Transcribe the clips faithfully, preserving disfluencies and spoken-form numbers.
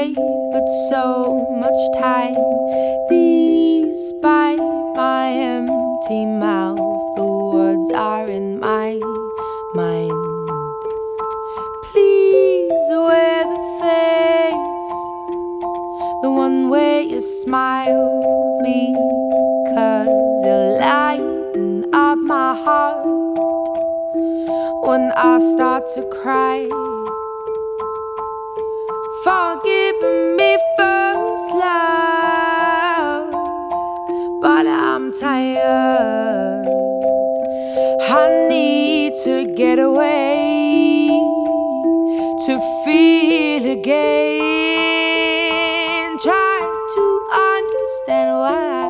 say, but so much time. Despite my empty mouth, the words are in my mind. Please wear the face, the one where you smile, because you lighten up my heart when I start to cry. Forgive me first, love, but I'm tired. I need to get away, to feel again. Try to understand why.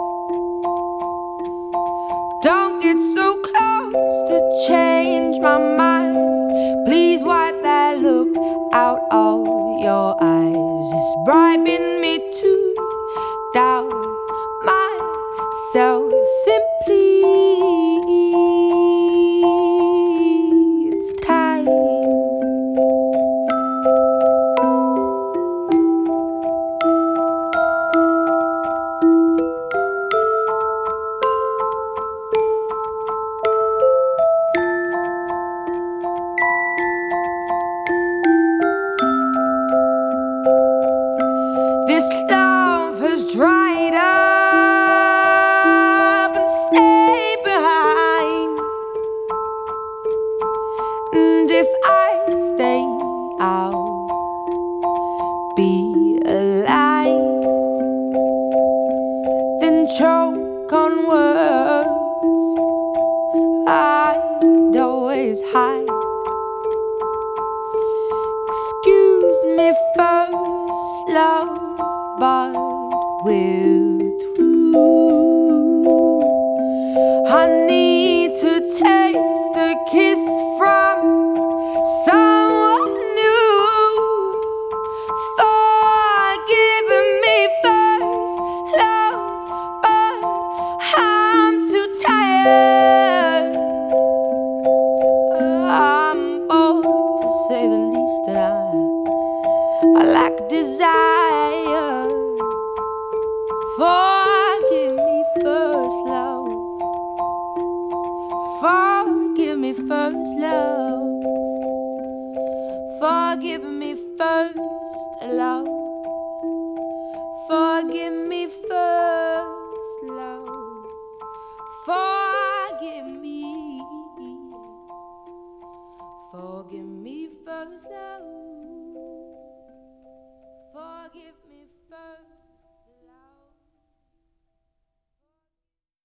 Don't get so close to change my mind. Please wipe that look out of your eyes. It's bribing me to doubt myself. Simply, it's time. This love has dried up and stayed behind. And if I stay, I'll be alive. Then choke on words I'd always hide. Excuse me first, love, but we're through. I need to taste the kiss from someone new. Forgive me first, love, but I'm too tired. I'm bold to say the least, and I I lack desire. Forgive me first, love. Forgive me first, love. Forgive me first, love. Forgive me first, love. Forgive me. Forgive me first, love. Forgive me.